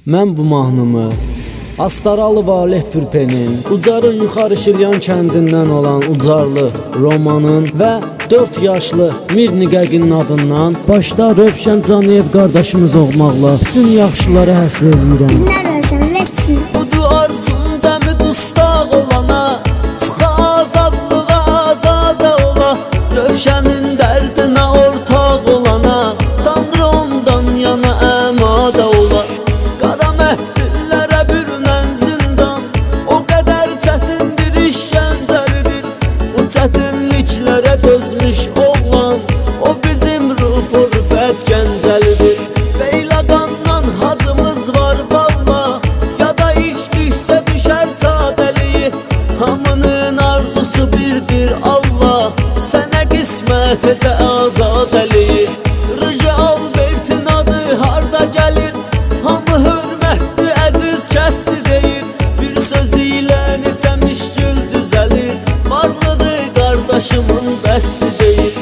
Mən bu mahnımı Astaralı Valeh Pürpenin Ucarın yuxarı Şilyan kəndindən olan Ucarlı romanın və 4 yaşlı Mir Niqəqinin adından başda Rövşən Caniyev qardaşımız olmaqla bütün yaxşılara həsr edirəm. Bizlər Rövşən vəksin. Budu arzum cəmi dustaq olana, çıxa azadlığa azada ola, Rövşənin dərdinə ortaq olana, Tanrı ondan yana əmada ola. Qara məhdillərə bürünən zindan, o qədər çətindir işgəncəlidir. Bu çətinliklərə dözmüş oğlan, o bizim ruh urfət gəncəlidir. Beyləqandan hacımız var valla, ya da iş düşsə düşər sadəliyi. Hamının arzusu birdir Allah, sənə qismət edə azadəliyi. Rıcı Albertin adı harda gəlir, hamı hörmətli əziz kəsdi deyir. Bir söz ilə neçə müşkül düzəlir, varlığı qardaşımın bəsdi deyir.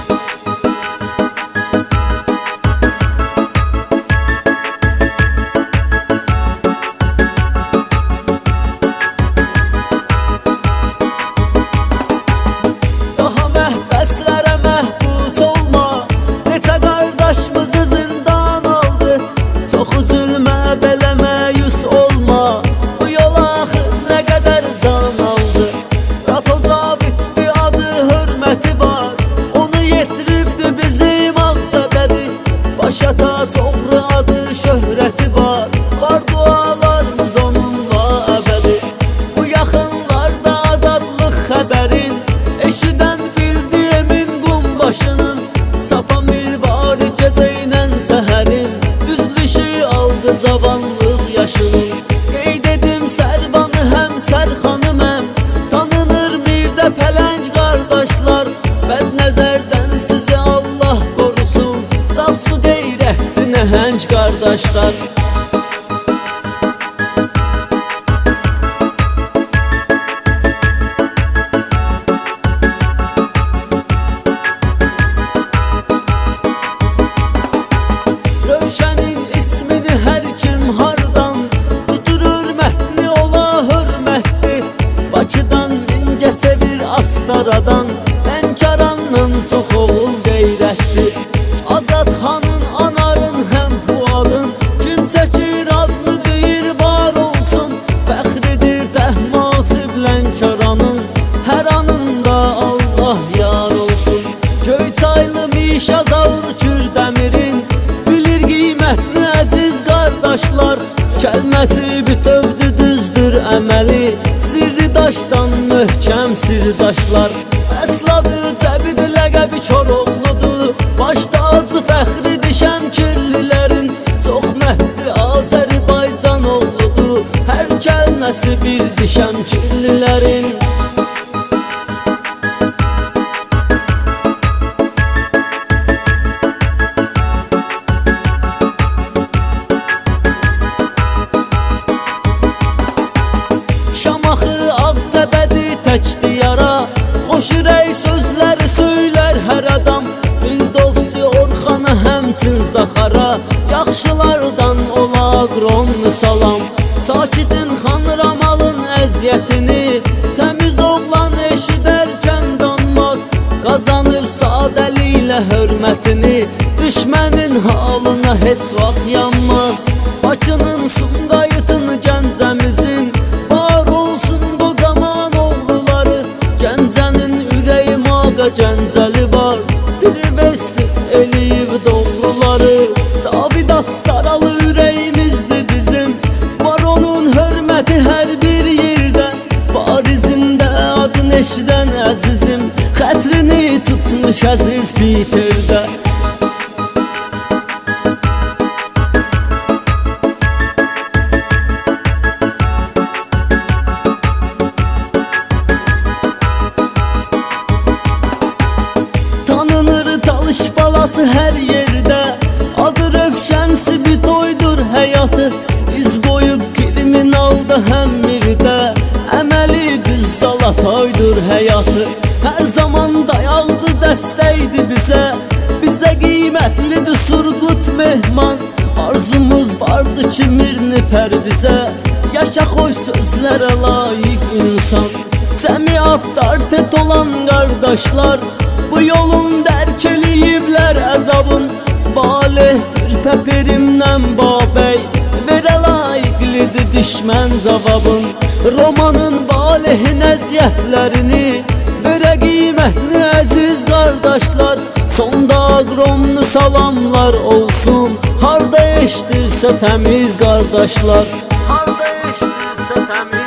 Daha məhbəslərə məhbus olma, neçə qardaşımızı zindan aldı. Çoxu zülmə belə məyus olma, bu yol axı nə qədər can aldı. Rato Caviddi adı hörməti var, onu yetiribdi bizim Ağcabədi. Başa tac oğru adı şöhrəti var, var dualarımız onunla əbədi. Bu yaxınlarda azadlıq xəbərin eşidən bildi emin qum başının. Sapa mirvari gecəynən səhərin, düzlüşü aldı cavanlıq yaşının. Qeyd edim Sərvanı həm Sərxanı mən, tanınır Mirdə Pələng qardaşlar. Bəd nəzərdən sizi Allah qorusun, saf su qeyrətli nəhəng qardaşlar. Rövşənin ismini hər kim hardan tutur, hörmətli ola hörmətli. Bakıdan Mingəçevir Astaradan, Lənkərandan çox oğul qeyrətli. Azad xanın, Anarın, həm Fuadın, kim çəkir adını deyir var olsun. Fəxridir Təhmasib Lənkəranın, hər anında Allah yar olsun. Göyçaylı Mişazavr Kürdəmirin, bilir qiymətli əziz qardaşlar. Kəlməsi bütövdü düzdür əməli, sirri daşdan möhkəm sirdaşlar. Əsladı Cəbid ləqəbi Koroğludur, baş tacı fəxridir Şəmkirlilərin. Çox məhdi Azərbaycan oğludur, hər kəlməsi bildi Şəmkirlilərin. Şamaxı Ağcabədi təkdi yara, xoş ürək sözləri söylər hər adam. Firdovsi Orxana həmçin Zaxara, yaxşılardan ola qronlu salam. Sakitin Xan Ramalın əziyyətini, təmiz oğlan eşidərkən danmaz. Qazanıb sadəliklə hörmətini, düşmənin halına heç vaxt yanmaz. Bakının Sumqayıtın Gəncəmizin, var olsun bu qaman oğluları. Gəncənin ürəyi maqa Gəncəli var, biri vesti eləyib doğruları. Cavid Astaralı ürəyimizdir bizim, var onun hörməti hər bir yerdə. Parizində adın eşidən əzizim, xətrini tutmuş əziz Piterdə. Talış balası hər yerdə, adı Rövşən Sibitoydur həyatı. İz qoyub kriminalda həm Mirdə, əməli düz Salataydır həyatı. Hər zaman dayaqdı dəstəkdi bizə, bizə qiymətlidir Surqut mehman. Arzumuz var Sardı çimirini pərdizə, yaşa xoş sözlərə layiq insan. Cəmiyyət dartet olan qardaşlar, bu yolun dərk eləyiblər əzabın. Balih bir pəpirimdən babəy, verə layiqlidir düşmən cavabın. Romanın balihin əziyyətlərini, verə qiymətli əziz qardaşlar. Sonda aqromlu salamlar olsun, harda eşdirsə təmiz qardaşlar. Harda eşdirsə təmiz